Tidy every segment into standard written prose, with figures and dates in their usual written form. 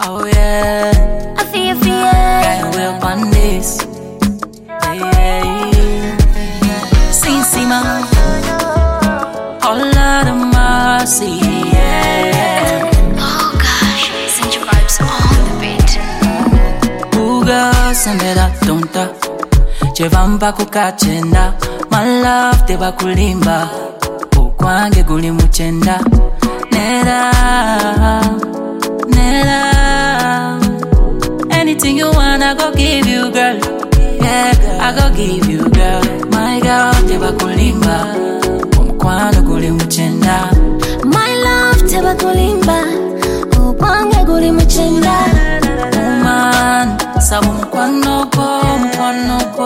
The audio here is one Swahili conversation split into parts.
Oh yeah, I feel you. can't wait on this. See my all out of mercy. Yeah. Oh gosh, send your vibes on the beat. Uga sembera tonta chevamba kukachenda. My love teba kulimba ukwange guli muchenda. Nera anything you want I go give you, girl. Yeah, I go give you, girl. My girl teba kulimba umukwano guli muchenda. My love teba kulimba ukwange guli muchenda. Woman sabu mukwano ko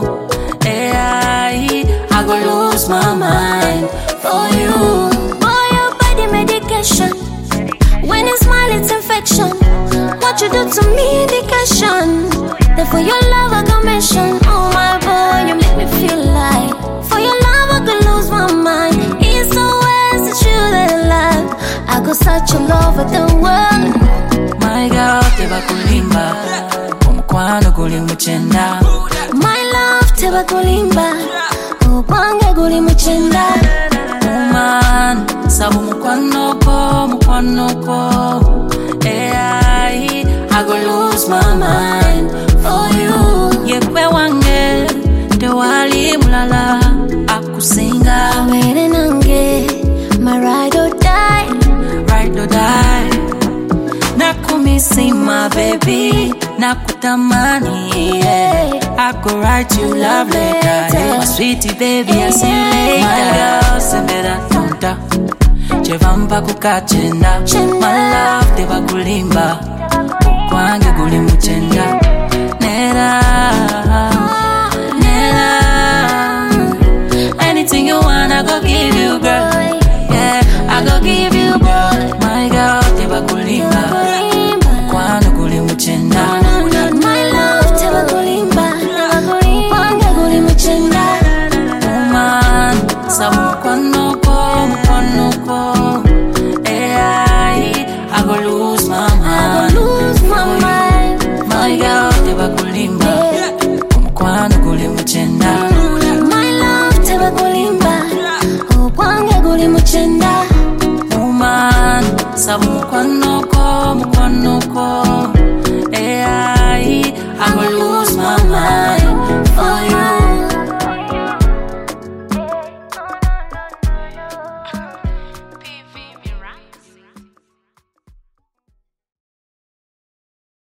I go lose my mind for you. Boy, your body medication. When you smile, it's infection. What you do to me, indication. Then for your love, I go mention. Oh my boy, you make me feel like. For your love, I could lose my mind. It's always the truth and love. I go search all over the world. My girl, teba kulimba umukwano guli muchenda. My love, teba kulimba ukwange guli muchenda. Woman, sabu mukwano ko I go lose my mind for you. Yekwe wange tewali mulala akusinga. Were nange, my ride or die. Ride or die. Nakumisi my baby, nakutamani, yeah. I go write you love letter, yeah. My sweetie baby, I see you later. My girl, sembera tonta chevamba kukachenda. My love teba kulimba ukwange guli muchenda. Nera anything you want I go give you, girl. Yeah, I go give you, girl. My girl teba kulimba ukwange guli muchenda. My love teba kulimba ukwange guli muchenda. Woman, sabu mukwano ko I go lose my mind. Lose my mind. My girl teba kulimba umukwano guli muchenda. My love teba kulimba ukwange guli muchenda. Woman, sabu mukwano ko I go lose my mind